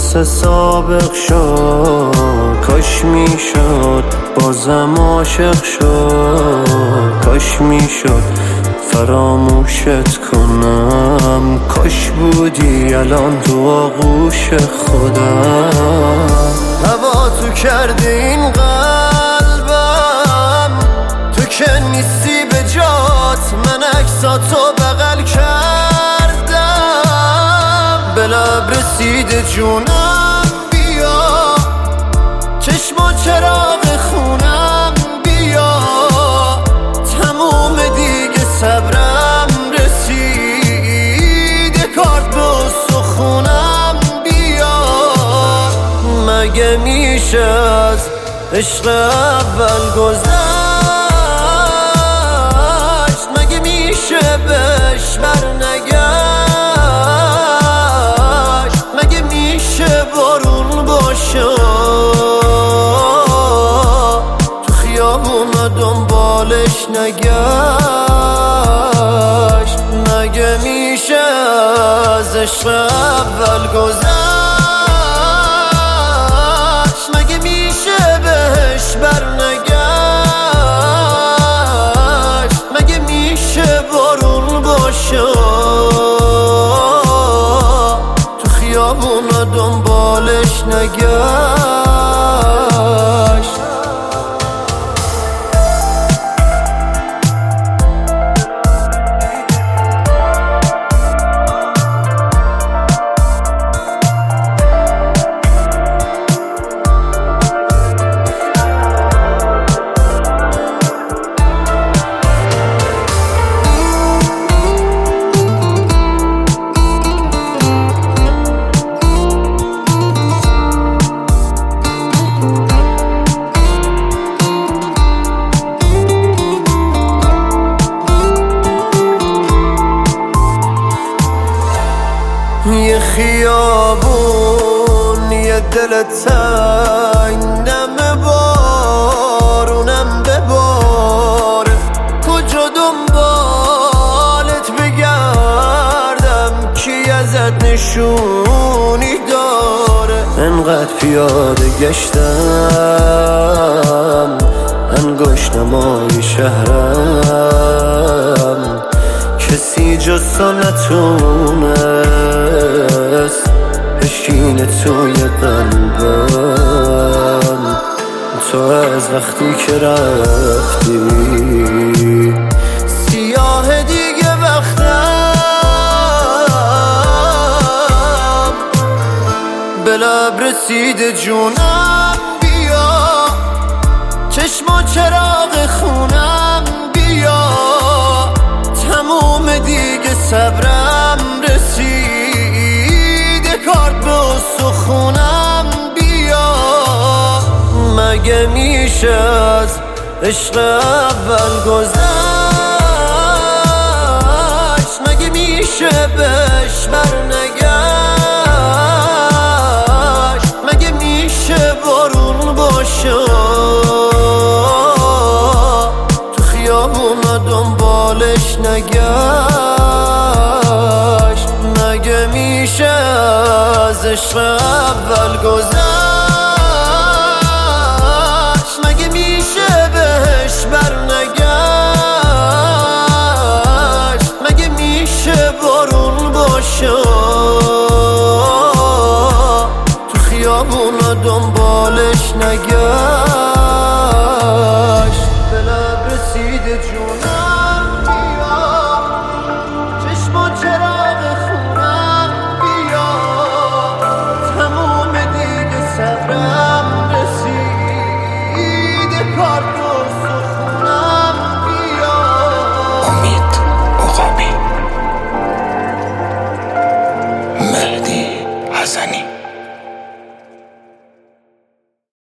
مثل سابق شد، کاش میشد بازم عاشق شد، کاش میشد فراموشت کنم، کاش بودی الان تو آغوش خودم. هوا تو کردی این قلبم، تو که نیستی به جات، من عکساتو بغل کردم، به لب رسیده جونم بیا، چشم و چراغ خونم بیا، تموم دیگه صبرم رسیده، کارت به استخونم بیا. مگه میشه از عشق اول گذشت، مگه میشه بهش برنگشت، مگه میشه بارون باشه تو خیابون دنبالش نگشت، مگه میشه از عشق اول گذشت، مگه میشه بهش برنگشت، مگه میشه بارون باشه تو خیابون دنبالش نگشت. یه خیابون، یه دل تنگ، نم بارونم بباره، کجا دنبالت بگردم، کی ازت نشونی داره. انقدر پیاده گشتم انگشتمای شهرم، کسی جز تو نتونست بشینه توی قلبم، تو از وقتی که رفتی سیاه دیگه وقتم، به لب رسیده جونم بیا، چشم و چراغ خونم بیا، تموم دیگه صبرم رسیده، کارت به استخونم بیا. مگه میشه از عشق اول گذشت، مگه میشه بهش برنگشت، مگه میشه بارون باشه تو خیابون دنبالش نگشت، مگه میشه از عشق اول گذشت.